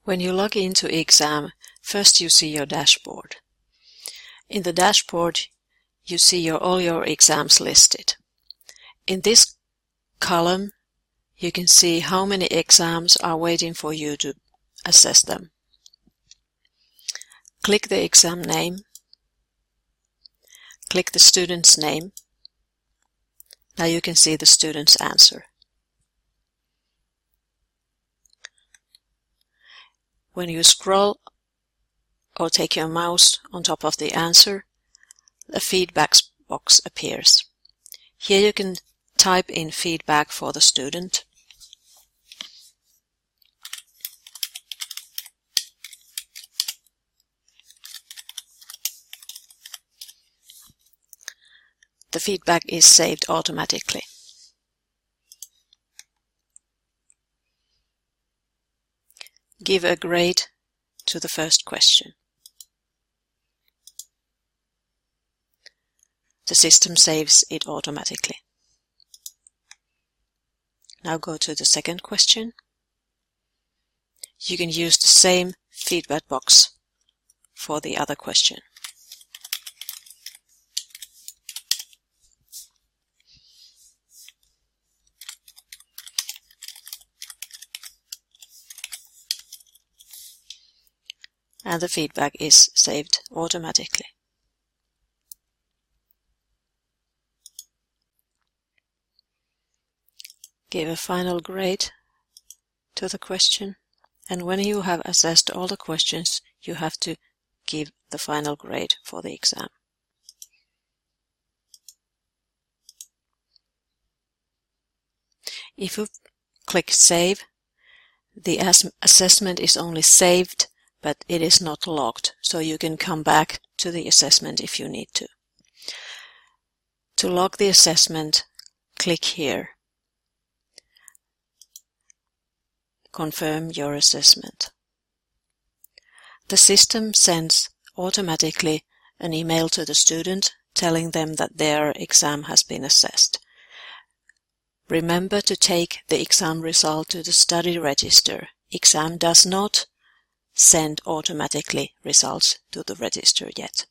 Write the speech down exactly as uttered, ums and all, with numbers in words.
When you log into exam, first you see your dashboard. In the dashboard, you see your, all your exams listed. In this column, you can see how many exams are waiting for you to assess them. Click the exam name. Click the student's name. Now you can see the student's answer. When you scroll or take your mouse on top of the answer, a feedback box appears. Here you can type in feedback for the student. The feedback is saved automatically. Give a grade to the first question. The system saves it automatically. Now go to the second question. You can use the same feedback box for the other question. And the feedback is saved automatically. Give a final grade to the question, and when you have assessed all the questions, you have to give the final grade for the exam. If you click Save, the assessment is only saved, but it is not logged, so you can come back to the assessment if you need to. To log the assessment, click here. Confirm your assessment. The system sends automatically an email to the student telling them that their exam has been assessed. Remember to take the exam result to the study register. Exam does not send automatically results to the register yet.